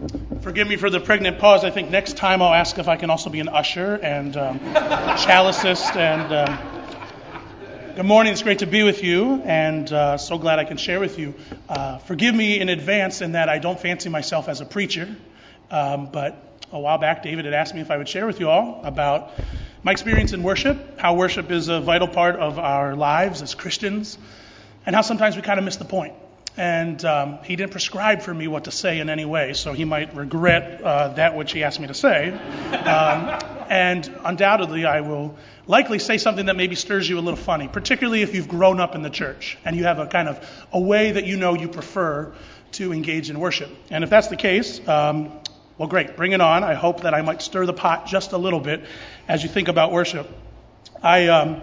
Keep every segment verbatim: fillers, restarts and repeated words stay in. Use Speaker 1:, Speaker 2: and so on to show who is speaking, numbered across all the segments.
Speaker 1: Forgive me for the pregnant pause. I think next time I'll ask if I can also be an usher and um, chalicist. And um, good morning. It's great to be with you, and uh, so glad I can share with you. Uh, forgive me in advance in that I don't fancy myself as a preacher, um, but a while back David had asked me if I would share with you all about my experience in worship, how worship is a vital part of our lives as Christians, and how sometimes we kind of miss the point. And um, he didn't prescribe for me what to say in any way, so he might regret uh, that which he asked me to say. Um, and undoubtedly, I will likely say something that maybe stirs you a little funny, particularly if you've grown up in the church and you have a kind of a way that you know you prefer to engage in worship. And if that's the case, um, well, great, bring it on. I hope that I might stir the pot just a little bit as you think about worship. I... Um,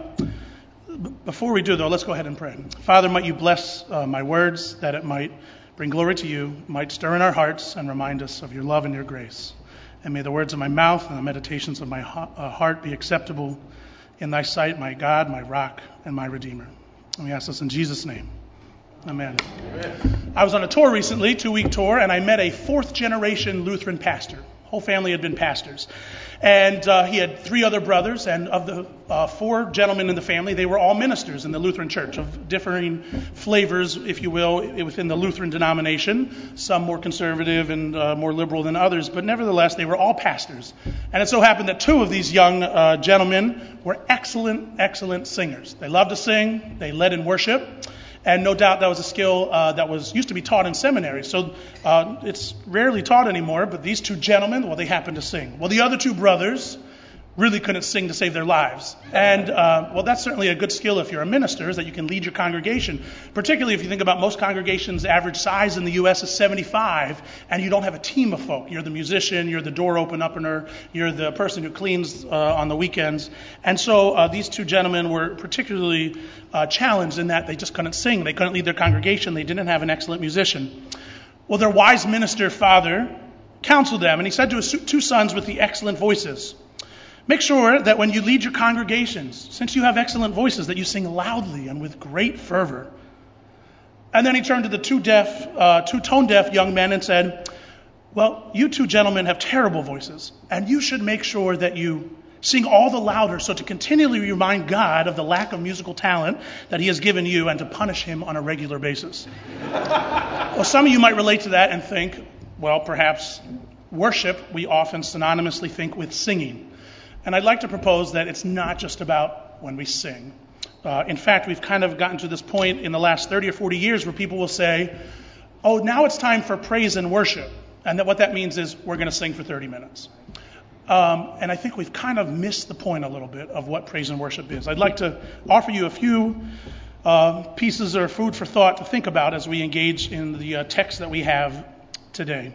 Speaker 1: Before we do, though, let's go ahead and pray. Father, might you bless uh, my words, that it might bring glory to you, might stir in our hearts and remind us of your love and your grace. And may the words of my mouth and the meditations of my uh, heart be acceptable in thy sight, my God, my rock, and my Redeemer. And we ask this in Jesus' name. Amen. Amen. I was on a tour recently, two-week tour, and I met a fourth-generation Lutheran pastor. Whole family had been pastors. And uh, he had three other brothers, and of the uh, four gentlemen in the family, they were all ministers in the Lutheran church of differing flavors, if you will, within the Lutheran denomination, some more conservative and uh, more liberal than others, but nevertheless, they were all pastors. And it so happened that two of these young uh, gentlemen were excellent, excellent singers. They loved to sing, they led in worship, and no doubt that was a skill uh, that was used to be taught in seminary. So uh, it's rarely taught anymore, but these two gentlemen, well, they happened to sing. Well, the other two brothers really couldn't sing to save their lives. And, uh, well, that's certainly a good skill if you're a minister, is that you can lead your congregation. Particularly if you think about most congregations, average size in the U S is seventy-five, and you don't have a team of folk. You're the musician, you're the door opener, you're the person who cleans uh, on the weekends. And so uh, these two gentlemen were particularly uh, challenged in that they just couldn't sing. They couldn't lead their congregation. They didn't have an excellent musician. Well, their wise minister father counseled them, and he said to his two sons with the excellent voices, make sure that when you lead your congregations, since you have excellent voices, that you sing loudly and with great fervor. And then he turned to the two deaf, uh, two tone-deaf young men and said, well, you two gentlemen have terrible voices, and you should make sure that you sing all the louder so to continually remind God of the lack of musical talent that he has given you and to punish him on a regular basis. Well, some of you might relate to that and think, well, perhaps worship we often synonymously think with singing. And I'd like to propose that it's not just about when we sing. Uh, in fact, we've kind of gotten to this point in the last thirty or forty years where people will say, oh, now it's time for praise and worship. And that what that means is we're going to sing for thirty minutes. Um, and I think we've kind of missed the point a little bit of what praise and worship is. I'd like to offer you a few uh, pieces or food for thought to think about as we engage in the uh, text that we have today.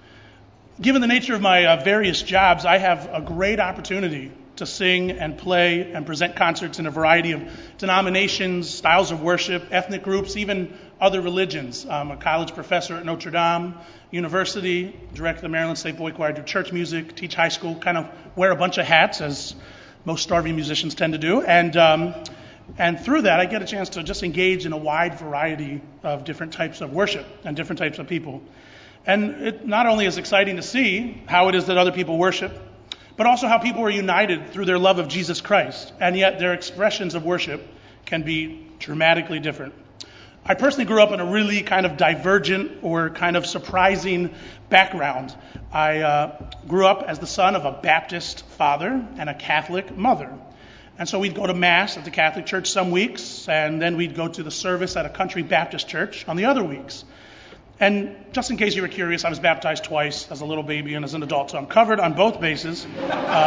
Speaker 1: Given the nature of my uh, various jobs, I have a great opportunity to sing and play and present concerts in a variety of denominations, styles of worship, ethnic groups, even other religions. I'm a college professor at Notre Dame University, direct the Maryland State Boy Choir, do church music, teach high school, kind of wear a bunch of hats, as most starving musicians tend to do. And um, and through that, I get a chance to just engage in a wide variety of different types of worship and different types of people. And it not only is exciting to see how it is that other people worship, but also how people are united through their love of Jesus Christ, and yet their expressions of worship can be dramatically different. I personally grew up in a really kind of divergent or kind of surprising background. I uh, grew up as the son of a Baptist father and a Catholic mother. And so we'd go to Mass at the Catholic Church some weeks, and then we'd go to the service at a country Baptist church on the other weeks. And just in case you were curious, I was baptized twice, as a little baby and as an adult, so I'm covered on both bases. Um,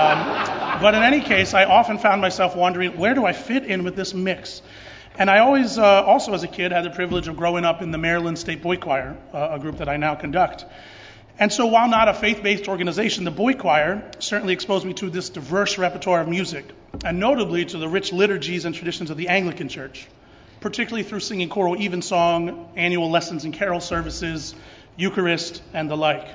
Speaker 1: but in any case, I often found myself wondering, where do I fit in with this mix? And I always, uh, also as a kid, had the privilege of growing up in the Maryland State Boy Choir, uh, a group that I now conduct. And so while not a faith-based organization, the Boy Choir certainly exposed me to this diverse repertoire of music, and notably to the rich liturgies and traditions of the Anglican Church, particularly through singing choral evensong, annual lessons and carol services, Eucharist, and the like.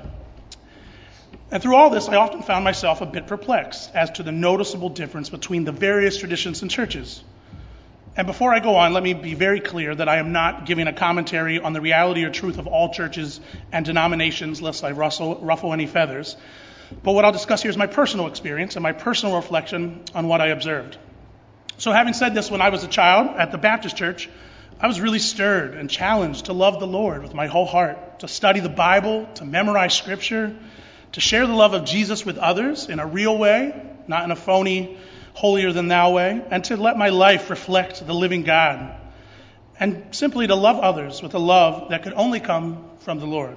Speaker 1: And through all this, I often found myself a bit perplexed as to the noticeable difference between the various traditions and churches. And before I go on, let me be very clear that I am not giving a commentary on the reality or truth of all churches and denominations, lest I rustle, ruffle any feathers. But what I'll discuss here is my personal experience and my personal reflection on what I observed. So having said this, when I was a child at the Baptist church, I was really stirred and challenged to love the Lord with my whole heart, to study the Bible, to memorize Scripture, to share the love of Jesus with others in a real way, not in a phony, holier-than-thou way, and to let my life reflect the living God, and simply to love others with a love that could only come from the Lord.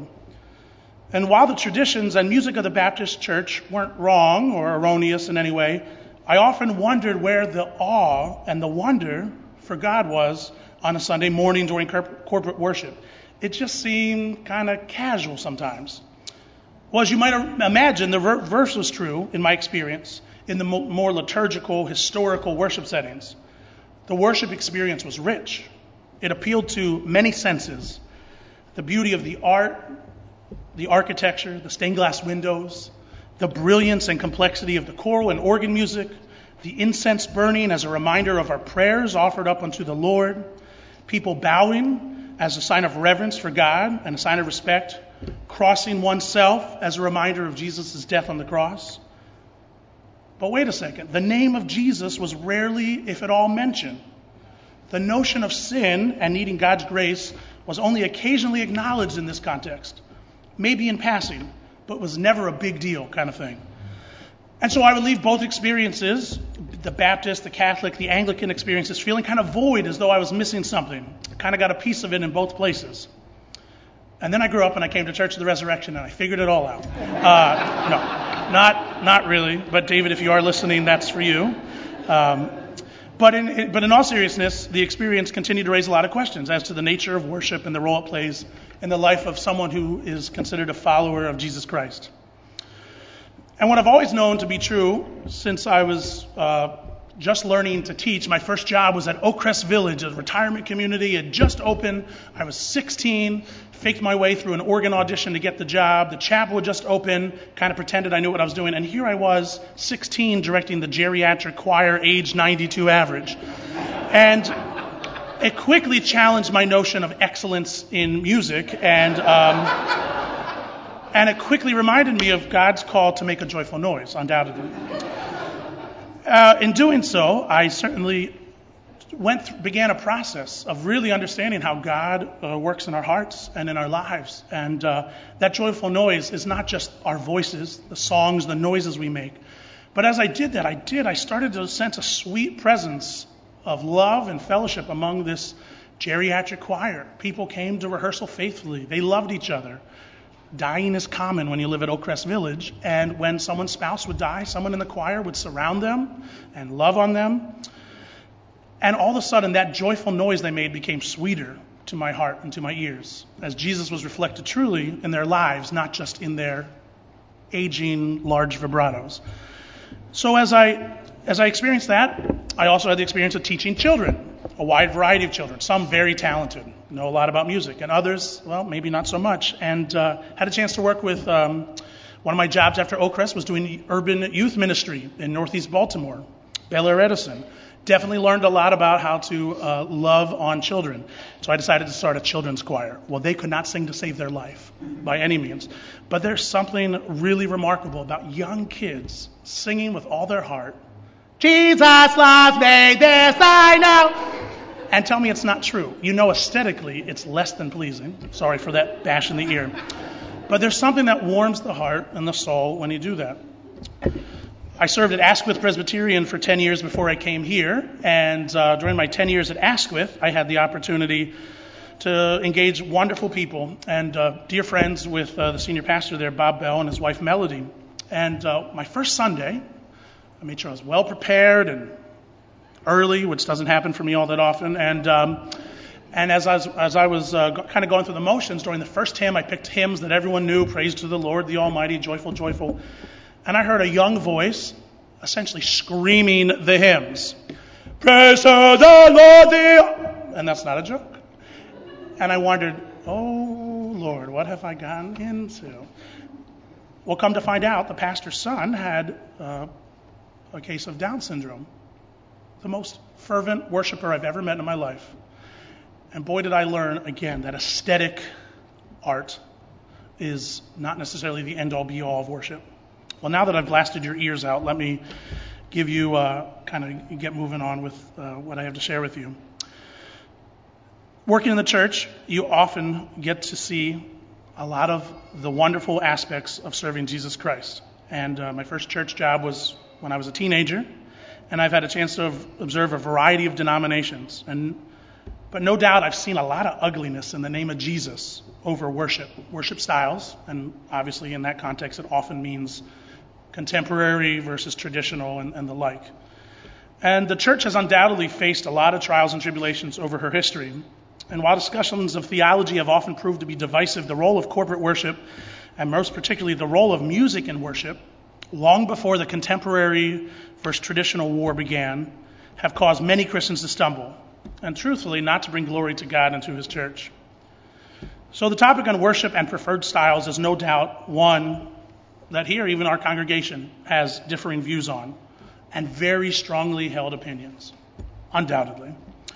Speaker 1: And while the traditions and music of the Baptist church weren't wrong or erroneous in any way, I often wondered where the awe and the wonder for God was on a Sunday morning during corporate worship. It just seemed kind of casual sometimes. Well, as you might imagine, the verse was true in my experience in the more liturgical, historical worship settings. The worship experience was rich. It appealed to many senses. The beauty of the art, the architecture, the stained glass windows, the brilliance and complexity of the choral and organ music, the incense burning as a reminder of our prayers offered up unto the Lord, people bowing as a sign of reverence for God and a sign of respect, crossing oneself as a reminder of Jesus' death on the cross. But wait a second, the name of Jesus was rarely, if at all, mentioned. The notion of sin and needing God's grace was only occasionally acknowledged in this context, maybe in passing, but was never a big deal kind of thing. And so I would leave both experiences, the Baptist, the Catholic, the Anglican experiences, feeling kind of void, as though I was missing something. I kind of got a piece of it in both places. And then I grew up and I came to Church of the Resurrection and I figured it all out. Uh, no, not not really. But David, if you are listening, that's for you. Um, but in but in all seriousness, the experience continued to raise a lot of questions as to the nature of worship and the role it plays in the life of someone who is considered a follower of Jesus Christ. And what I've always known to be true since I was uh, just learning to teach, my first job was at Oakcrest Village, a retirement community. It had just opened. I was sixteen, faked my way through an organ audition to get the job. The chapel had just opened, kind of pretended I knew what I was doing. And here I was, sixteen, directing the geriatric choir, age ninety-two average. And it quickly challenged my notion of excellence in music, and um, and it quickly reminded me of God's call to make a joyful noise, undoubtedly. Uh, in doing so, I certainly went th- began a process of really understanding how God uh, works in our hearts and in our lives. And uh, that joyful noise is not just our voices, the songs, the noises we make. But as I did that, I did, I started to sense a sweet presence of love and fellowship among this geriatric choir. People came to rehearsal faithfully. They loved each other. Dying is common when you live at Oakcrest Village, and when someone's spouse would die, someone in the choir would surround them and love on them. And all of a sudden, that joyful noise they made became sweeter to my heart and to my ears, as Jesus was reflected truly in their lives, not just in their aging large vibratos. So as I as I experienced that, I also had the experience of teaching children, a wide variety of children, some very talented, know a lot about music, and others, well, maybe not so much. And uh, had a chance to work with um, one of my jobs after Oakcrest was doing urban youth ministry in Northeast Baltimore, Bel Air Edison. Definitely learned a lot about how to uh, love on children. So I decided to start a children's choir. Well, they could not sing to save their life by any means. But there's something really remarkable about young kids singing with all their heart, Jesus loves me, this I know. And tell me it's not true. You know aesthetically it's less than pleasing. Sorry for that bash in the ear. But there's something that warms the heart and the soul when you do that. I served at Asquith Presbyterian for ten years before I came here, and uh, during my ten years at Asquith, I had the opportunity to engage wonderful people and uh, dear friends with uh, the senior pastor there, Bob Bell, and his wife Melody. And uh, my first Sunday, I made sure I was well prepared and early, which doesn't happen for me all that often. And um, and as I was, as I was uh, kind of going through the motions during the first hymn, I picked hymns that everyone knew: Praise to the Lord, the Almighty, Joyful, Joyful. And I heard a young voice essentially screaming the hymns. Praise to the Lord, the... And that's not a joke. And I wondered, oh, Lord, what have I gotten into? Well, come to find out, the pastor's son had uh, a case of Down syndrome. the most fervent worshiper I've ever met in my life. And boy, did I learn, again, that aesthetic art is not necessarily the end-all, be-all of worship. Well, now that I've blasted your ears out, let me give you, uh, kind of get moving on with uh, what I have to share with you. Working in the church, you often get to see a lot of the wonderful aspects of serving Jesus Christ. And uh, my first church job was when I was a teenager, and I've had a chance to observe a variety of denominations. And but no doubt I've seen a lot of ugliness in the name of Jesus over worship, worship styles, and obviously in that context it often means contemporary versus traditional and, and the like. And the church has undoubtedly faced a lot of trials and tribulations over her history. And while discussions of theology have often proved to be divisive, the role of corporate worship, and most particularly the role of music in worship, long before the contemporary versus traditional war began, have caused many Christians to stumble, and truthfully not to bring glory to God and to his church. So the topic on worship and preferred styles is no doubt one that here even our congregation has differing views on, and very strongly held opinions, undoubtedly.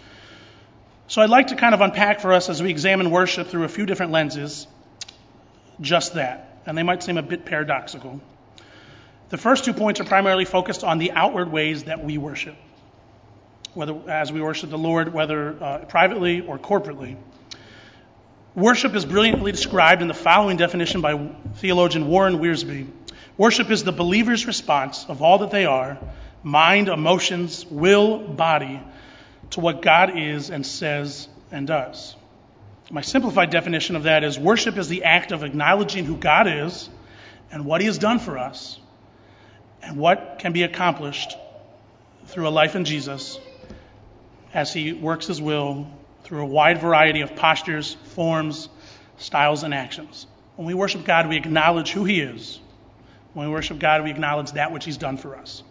Speaker 1: So I'd like to kind of unpack for us as we examine worship through a few different lenses, just that, and they might seem a bit paradoxical. The first two points are primarily focused on the outward ways that we worship, whether as we worship the Lord, whether uh, privately or corporately. Worship is brilliantly described in the following definition by theologian Warren Wiersbe. Worship is the believer's response of all that they are, mind, emotions, will, body, to what God is and says and does. My simplified definition of that is worship is the act of acknowledging who God is and what he has done for us and what can be accomplished through a life in Jesus as he works his will through a wide variety of postures, forms, styles, and actions. When we worship God, we acknowledge who he is. When we worship God, we acknowledge that which he's done for us.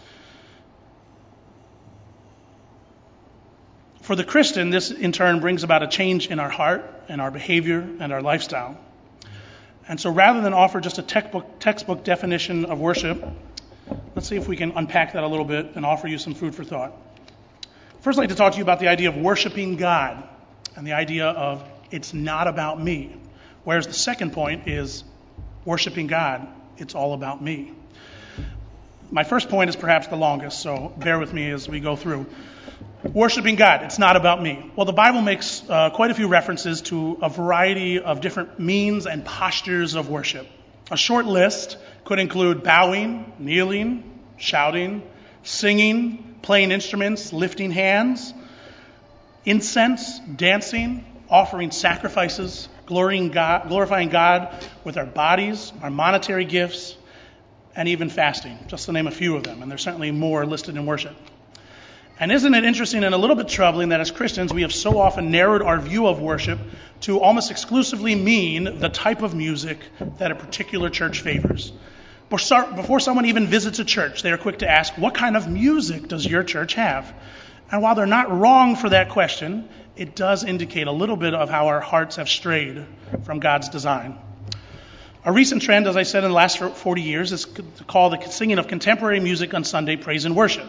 Speaker 1: For the Christian, this in turn brings about a change in our heart and our behavior and our lifestyle. And so rather than offer just a textbook, textbook definition of worship, let's see if we can unpack that a little bit and offer you some food for thought. First, I'd like to talk to you about the idea of worshiping God and the idea of it's not about me. Whereas the second point is worshiping God, it's all about me. My first point is perhaps the longest, so bear with me as we go through. Worshiping God, it's not about me. Well, the Bible makes uh, quite a few references to a variety of different means and postures of worship. A short list could include bowing, kneeling, shouting, singing, playing instruments, lifting hands, incense, dancing, offering sacrifices, glorifying God, glorifying God with our bodies, our monetary gifts, and even fasting, just to name a few of them. And there's certainly more listed in worship. And isn't it interesting and a little bit troubling that as Christians we have so often narrowed our view of worship to almost exclusively mean the type of music that a particular church favors. Before someone even visits a church, they are quick to ask, what kind of music does your church have? And while they're not wrong for that question, it does indicate a little bit of how our hearts have strayed from God's design. A recent trend, as I said, in the last forty years is to call the singing of contemporary music on Sunday praise and worship.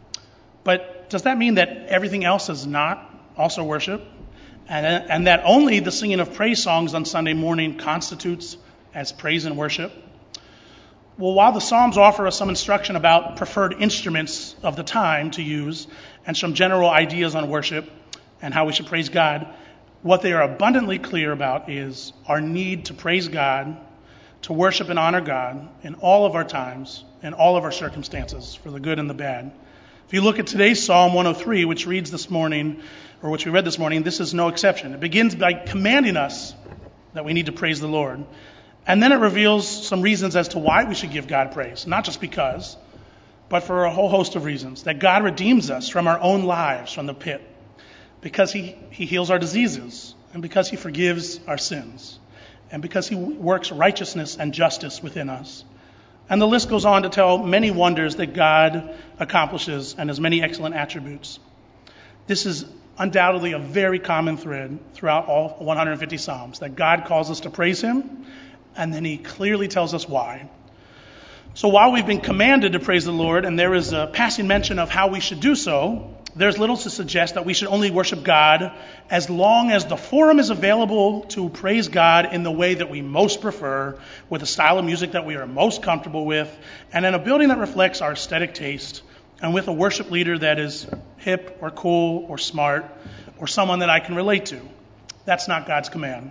Speaker 1: But does that mean that everything else is not also worship? And, and that only the singing of praise songs on Sunday morning constitutes as praise and worship? Well, while the Psalms offer us some instruction about preferred instruments of the time to use and some general ideas on worship and how we should praise God, what they are abundantly clear about is our need to praise God, to worship and honor God in all of our times, in all of our circumstances, for the good and the bad. If you look at today's Psalm one oh three, which reads this morning, or which we read this morning, this is no exception. It begins by commanding us that we need to praise the Lord. And then it reveals some reasons as to why we should give God praise. Not just because, but for a whole host of reasons. That God redeems us from our own lives, from the pit. Because he, he heals our diseases. And because he forgives our sins. And because he works righteousness and justice within us. And the list goes on to tell many wonders that God accomplishes and has many excellent attributes. This is undoubtedly a very common thread throughout all one hundred fifty Psalms, that God calls us to praise him, and then he clearly tells us why. So while we've been commanded to praise the Lord, and there is a passing mention of how we should do so, there's little to suggest that we should only worship God as long as the forum is available to praise God in the way that we most prefer, with a style of music that we are most comfortable with, and in a building that reflects our aesthetic taste, and with a worship leader that is hip or cool or smart or someone that I can relate to. That's not God's command.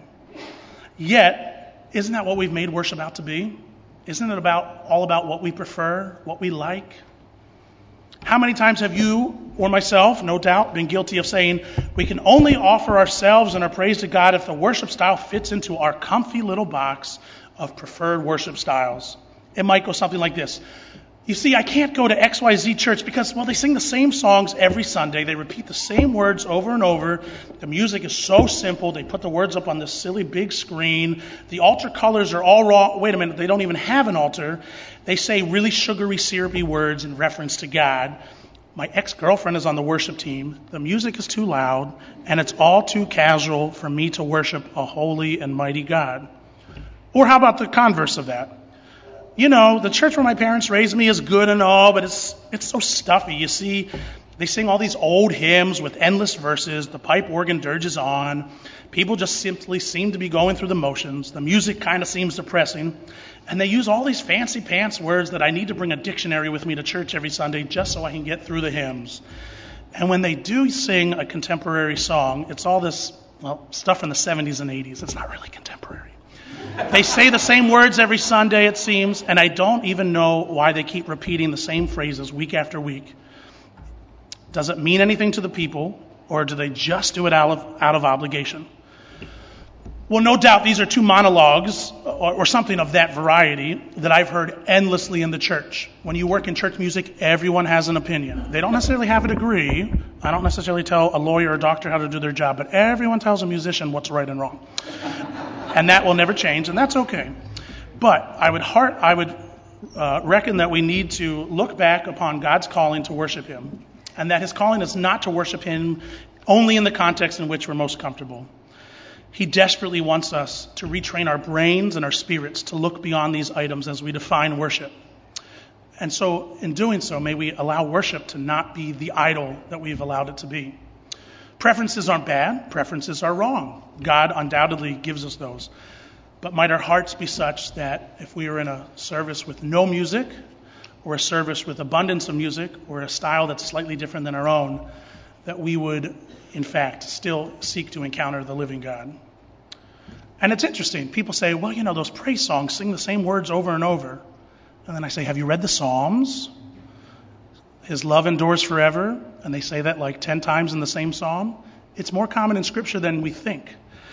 Speaker 1: Yet, isn't that what we've made worship out to be? Isn't it about all about what we prefer, what we like? How many times have you or myself, no doubt, been guilty of saying we can only offer ourselves and our praise to God if the worship style fits into our comfy little box of preferred worship styles? It might go something like this. You see, I can't go to X Y Z church because, well, they sing the same songs every Sunday. They repeat the same words over and over. The music is so simple. They put the words up on this silly big screen. The altar colors are all wrong. Wait a minute, they don't even have an altar. They say really sugary, syrupy words in reference to God. My ex-girlfriend is on the worship team. The music is too loud, and it's all too casual for me to worship a holy and mighty God. Or how about the converse of that? You know, the church where my parents raised me is good and all, but it's it's so stuffy. You see, they sing all these old hymns with endless verses. The pipe organ dirges on. People just simply seem to be going through the motions. The music kind of seems depressing. And they use all these fancy pants words that I need to bring a dictionary with me to church every Sunday just so I can get through the hymns. And when they do sing a contemporary song, it's all this, well, stuff from the seventies and eighties. It's not really contemporary. They say the same words every Sunday, it seems, and I don't even know why they keep repeating the same phrases week after week. Does it mean anything to the people, or do they just do it out of, out of obligation? Well, no doubt these are two monologues, or, or something of that variety, that I've heard endlessly in the church. When you work in church music, everyone has an opinion. They don't necessarily have a degree. I don't necessarily tell a lawyer or doctor how to do their job, but everyone tells a musician what's right and wrong. And that will never change, and that's okay. But I would heart, I would uh, reckon that we need to look back upon God's calling to worship Him, and that His calling is not to worship Him only in the context in which we're most comfortable. He desperately wants us to retrain our brains and our spirits to look beyond these items as we define worship. And so, in doing so, may we allow worship to not be the idol that we've allowed it to be. Preferences aren't bad. Preferences are wrong. God undoubtedly gives us those. But might our hearts be such that if we are in a service with no music, or a service with abundance of music, or a style that's slightly different than our own, that we would, in fact, still seek to encounter the living God. And it's interesting. People say, well, you know, those praise songs sing the same words over and over. And then I say, have you read the Psalms? His love endures forever, and they say that like ten times in the same psalm. It's more common in Scripture than we think.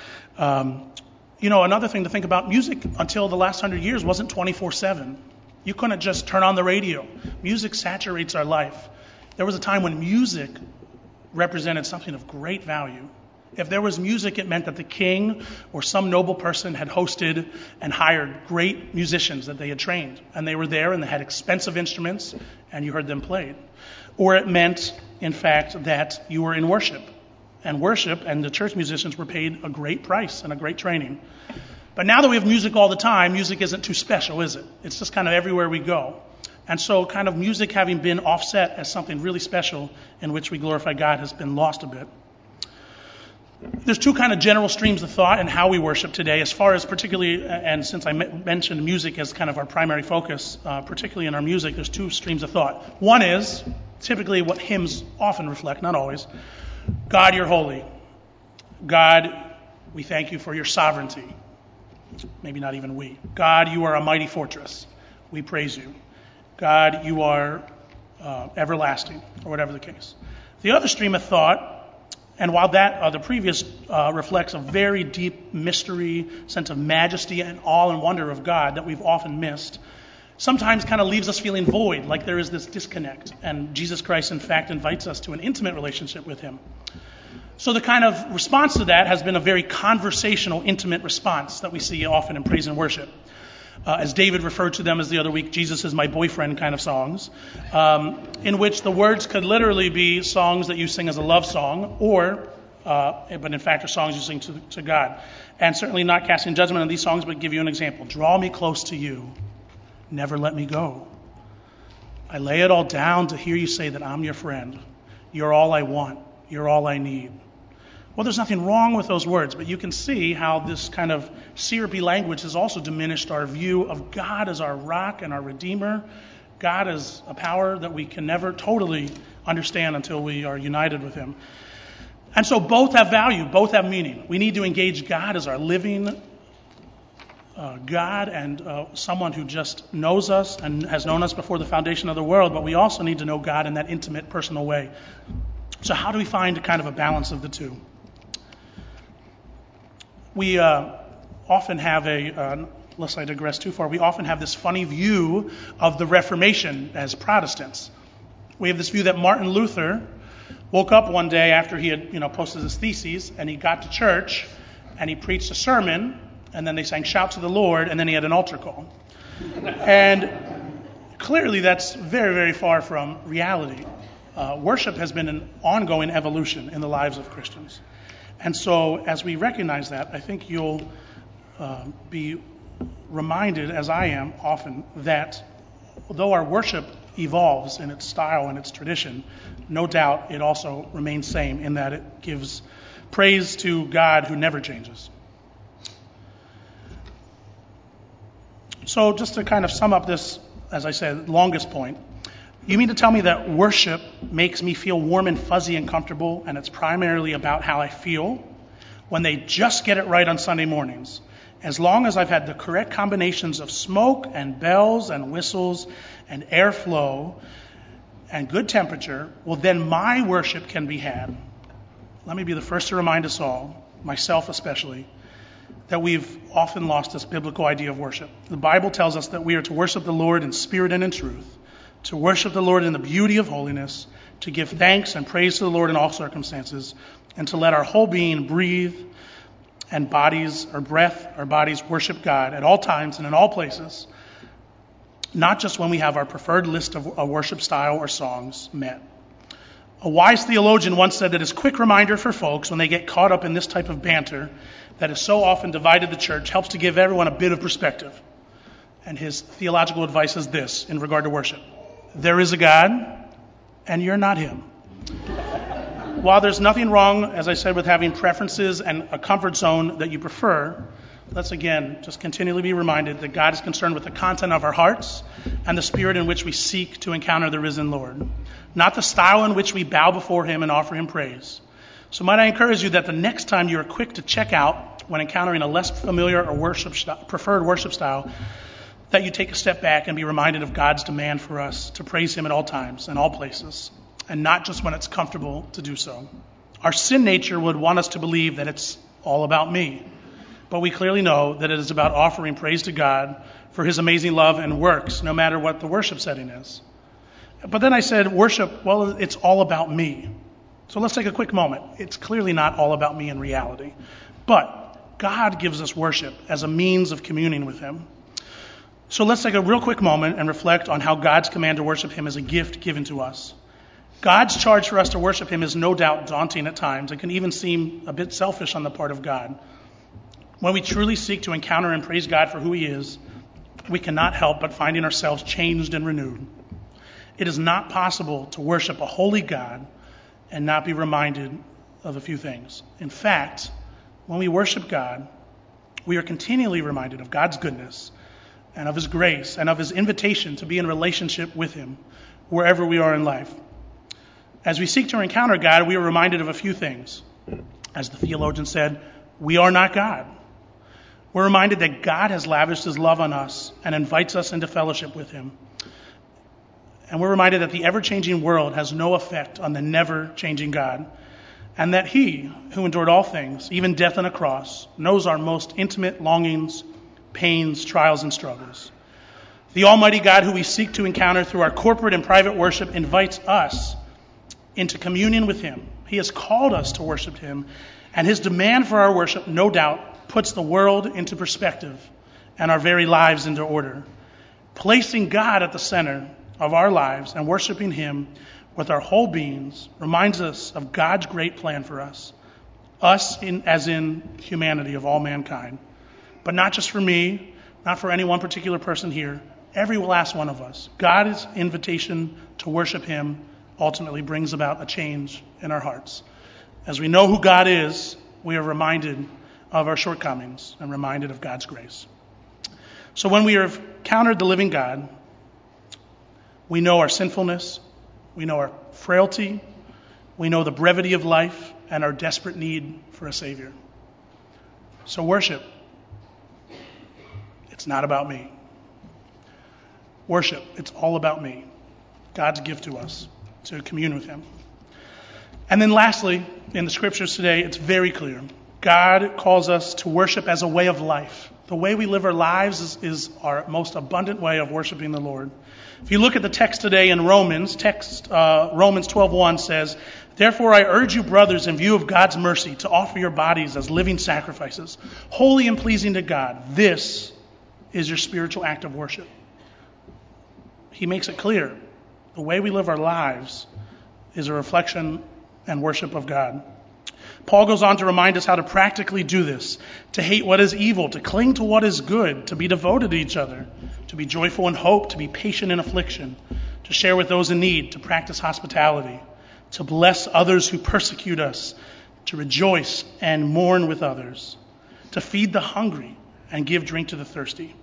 Speaker 1: Um, you know, another thing to think about, music until the last hundred years wasn't twenty-four seven. You couldn't just turn on the radio. Music saturates our life. There was a time when music represented something of great value. If there was music, it meant that the king or some noble person had hosted and hired great musicians that they had trained. And they were there and they had expensive instruments and you heard them played. Or it meant, in fact, that you were in worship. And worship and the church musicians were paid a great price and a great training. But now that we have music all the time, music isn't too special, is it? It's just kind of everywhere we go. And so kind of music having been offset as something really special in which we glorify God has been lost a bit. There's two kind of general streams of thought in how we worship today, as far as particularly, and since I m- mentioned music as kind of our primary focus, uh, particularly in our music, there's two streams of thought. One is typically what hymns often reflect, not always. God, you're holy. God, we thank you for your sovereignty. Maybe not even we. God, you are a mighty fortress. We praise you. God, you are uh, everlasting, or whatever the case. The other stream of thought, and while that, uh, the previous uh, reflects a very deep mystery, sense of majesty and awe and wonder of God that we've often missed, sometimes kind of leaves us feeling void, like there is this disconnect. And Jesus Christ, in fact, invites us to an intimate relationship with him. So the kind of response to that has been a very conversational, intimate response that we see often in praise and worship. Uh, as David referred to them as the other week, Jesus is my boyfriend kind of songs, um, in which the words could literally be songs that you sing as a love song, or, uh, but in fact are songs you sing to, to God. And certainly not casting judgment on these songs, but give you an example. Draw me close to you. never let me go. I lay it all down to hear you say that I'm your friend. You're all I want. You're all I need. Well, there's nothing wrong with those words, but you can see how this kind of syrupy language has also diminished our view of God as our rock and our Redeemer, God as a power that we can never totally understand until we are united with him. And so both have value, both have meaning. We need to engage God as our living uh, God and uh, someone who just knows us and has known us before the foundation of the world, but we also need to know God in that intimate, personal way. So how do we find kind of a balance of the two? We uh, often have a, uh, lest I digress too far, we often have this funny view of the Reformation as Protestants. We have this view that Martin Luther woke up one day after he had, you know, posted his theses, and he got to church, and he preached a sermon, and then they sang "Shout to the Lord," and then he had an altar call. And clearly that's very, very far from reality. Uh, worship has been an ongoing evolution in the lives of Christians. And so as we recognize that, I think you'll uh, be reminded, as I am often, that though our worship evolves in its style and its tradition, no doubt it also remains same in that it gives praise to God who never changes. So just to kind of sum up this, as I said, longest point, you mean to tell me that worship makes me feel warm and fuzzy and comfortable, and it's primarily about how I feel when they just get it right on Sunday mornings? As long as I've had the correct combinations of smoke and bells and whistles and airflow and good temperature, well, then my worship can be had. Let me be the first to remind us all, myself especially, that we've often lost this biblical idea of worship. The Bible tells us that we are to worship the Lord in spirit and in truth, to worship the Lord in the beauty of holiness, to give thanks and praise to the Lord in all circumstances, and to let our whole being breathe and bodies, our breath, our bodies worship God at all times and in all places, not just when we have our preferred list of a worship style or songs met. A wise theologian once said that his quick reminder for folks when they get caught up in this type of banter that has so often divided the church helps to give everyone a bit of perspective. And his theological advice is this in regard to worship: there is a God, and you're not him. While there's nothing wrong, as I said, with having preferences and a comfort zone that you prefer, let's again just continually be reminded that God is concerned with the content of our hearts and the spirit in which we seek to encounter the risen Lord, not the style in which we bow before him and offer him praise. So might I encourage you that the next time you are quick to check out when encountering a less familiar or worship st- preferred worship style, that you take a step back and be reminded of God's demand for us to praise him at all times and all places, and not just when it's comfortable to do so. Our sin nature would want us to believe that it's all about me, but we clearly know that it is about offering praise to God for his amazing love and works, no matter what the worship setting is. But then I said, worship, well, it's all about me. So let's take a quick moment. It's clearly not all about me in reality, but God gives us worship as a means of communing with him. So let's take a real quick moment and reflect on how God's command to worship him is a gift given to us. God's charge for us to worship him is no doubt daunting at times. It can even seem a bit selfish on the part of God. When we truly seek to encounter and praise God for who he is, we cannot help but finding ourselves changed and renewed. It is not possible to worship a holy God and not be reminded of a few things. In fact, when we worship God, we are continually reminded of God's goodness and of his grace and of his invitation to be in relationship with him wherever we are in life. As we seek to encounter God, we are reminded of a few things. As the theologian said, we are not God. We're reminded that God has lavished his love on us and invites us into fellowship with him. And we're reminded that the ever-changing world has no effect on the never-changing God, and that he, who endured all things, even death on a cross, knows our most intimate longings, pains, trials, and struggles. The Almighty God, who we seek to encounter through our corporate and private worship, invites us into communion with him. He has called us to worship him, and his demand for our worship, no doubt, puts the world into perspective and our very lives into order. Placing God at the center of our lives and worshiping him with our whole beings reminds us of God's great plan for us, us in, as in humanity of all mankind. But not just for me, not for any one particular person here, Every last one of us. God's invitation to worship him ultimately brings about a change in our hearts. As we know who God is, we are reminded of our shortcomings and reminded of God's grace. So when we have encountered the living God, we know our sinfulness, we know our frailty, we know the brevity of life, and our desperate need for a Savior. So worship, it's not about me. Worship, it's all about me. God's gift to us to commune with him. And then lastly, in the scriptures today, it's very clear. God calls us to worship as a way of life. The way we live our lives is, is our most abundant way of worshiping the Lord. If you look at the text today in Romans, text uh, Romans twelve one says, "Therefore I urge you, brothers, in view of God's mercy, to offer your bodies as living sacrifices, holy and pleasing to God. This is your spiritual act of worship." He makes it clear. The way we live our lives is a reflection and worship of God. Paul goes on to remind us how to practically do this, to hate what is evil, to cling to what is good, to be devoted to each other, to be joyful in hope, to be patient in affliction, to share with those in need, to practice hospitality, to bless others who persecute us, to rejoice and mourn with others, to feed the hungry and give drink to the thirsty.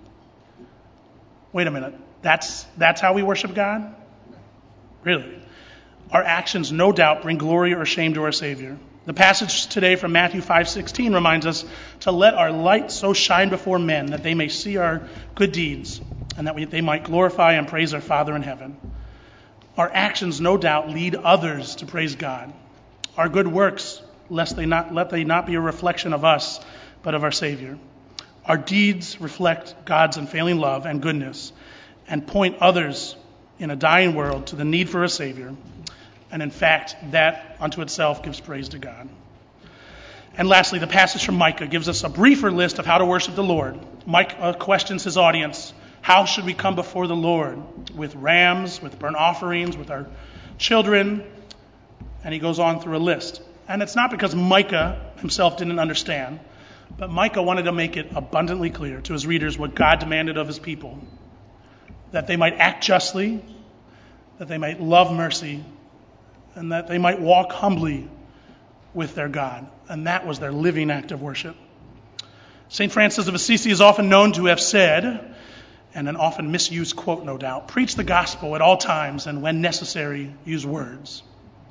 Speaker 1: Wait a minute. That's that's how we worship God? Really? Our actions, no doubt, bring glory or shame to our Savior. The passage today from Matthew five sixteen reminds us to let our light so shine before men that they may see our good deeds and that we, they might glorify and praise our Father in heaven. Our actions, no doubt, lead others to praise God. Our good works, lest they not let they not be a reflection of us, but of our Savior. Our deeds reflect God's unfailing love and goodness and point others in a dying world to the need for a Savior. And in fact, that unto itself gives praise to God. And lastly, the passage from Micah gives us a briefer list of how to worship the Lord. Micah questions his audience. How should we come before the Lord? With rams, with burnt offerings, with our children? And he goes on through a list. And it's not because Micah himself didn't understand, but Micah wanted to make it abundantly clear to his readers what God demanded of his people. That they might act justly, that they might love mercy, and that they might walk humbly with their God. And that was their living act of worship. Saint Francis of Assisi is often known to have said, and an often misused quote, no doubt, "Preach the gospel at all times, and when necessary, use words."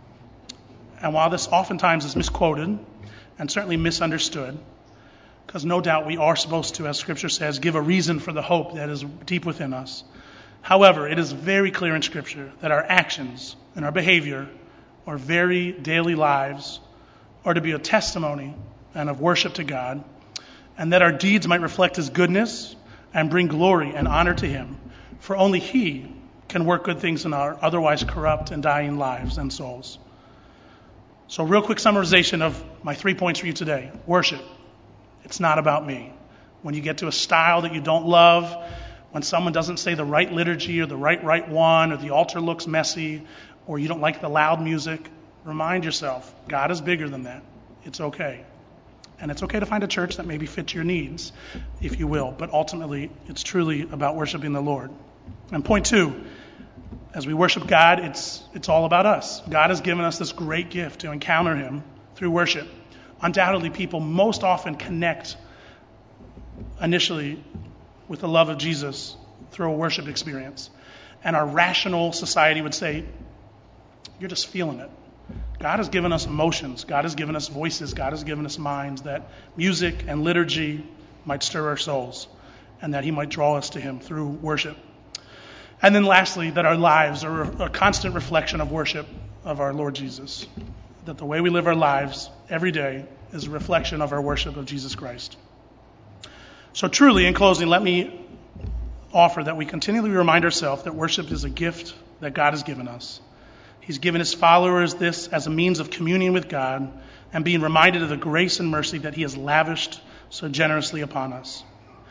Speaker 1: And while this oftentimes is misquoted, and certainly misunderstood, because no doubt we are supposed to, as Scripture says, give a reason for the hope that is deep within us. However, it is very clear in Scripture that our actions and our behavior, our very daily lives, are to be a testimony and of worship to God, and that our deeds might reflect his goodness and bring glory and honor to him, for only he can work good things in our otherwise corrupt and dying lives and souls. So real quick summarization of my three points for you today. Worship. It's not about me. When you get to a style that you don't love, when someone doesn't say the right liturgy or the right right one, or the altar looks messy, or you don't like the loud music, remind yourself, God is bigger than that. It's okay. And it's okay to find a church that maybe fits your needs, if you will. But ultimately, it's truly about worshiping the Lord. And point two, as we worship God, it's it's all about us. God has given us this great gift to encounter him through worship. Undoubtedly, people most often connect initially with the love of Jesus through a worship experience. And our rational society would say, you're just feeling it. God has given us emotions. God has given us voices. God has given us minds that music and liturgy might stir our souls and that he might draw us to him through worship. And then lastly, that our lives are a constant reflection of worship of our Lord Jesus. That the way we live our lives every day is a reflection of our worship of Jesus Christ. So truly, in closing, let me offer that we continually remind ourselves that worship is a gift that God has given us. He's given his followers this as a means of communing with God and being reminded of the grace and mercy that he has lavished so generously upon us.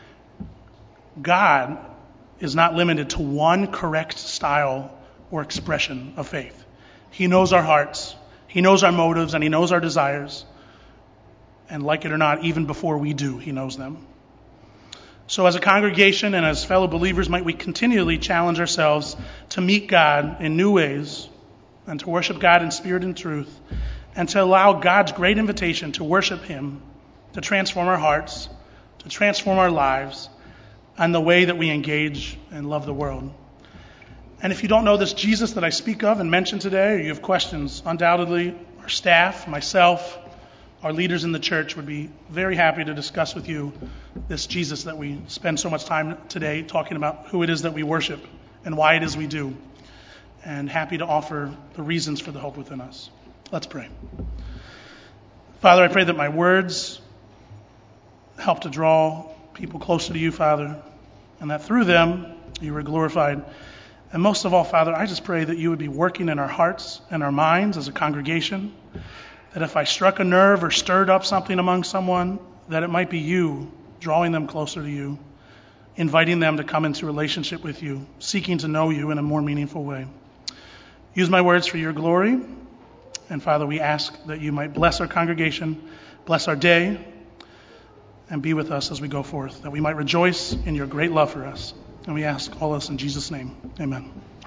Speaker 1: God is not limited to one correct style or expression of faith. He knows our hearts, he knows our motives, and he knows our desires. And like it or not, even before we do, he knows them. So as a congregation and as fellow believers, might we continually challenge ourselves to meet God in new ways and to worship God in spirit and truth, and to allow God's great invitation to worship him to transform our hearts, to transform our lives, and the way that we engage and love the world. And if you don't know this Jesus that I speak of and mention today, or you have questions, undoubtedly our staff, myself, our leaders in the church would be very happy to discuss with you this Jesus that we spend so much time today talking about, who it is that we worship and why it is we do, and happy to offer the reasons for the hope within us. Let's pray. Father, I pray that my words help to draw people closer to you, Father, and that through them you are glorified. And most of all, Father, I just pray that you would be working in our hearts and our minds as a congregation, that if I struck a nerve or stirred up something among someone, that it might be you drawing them closer to you, inviting them to come into relationship with you, seeking to know you in a more meaningful way. Use my words for your glory. And Father, we ask that you might bless our congregation, bless our day, and be with us as we go forth, that we might rejoice in your great love for us. And we ask all this in Jesus' name. Amen.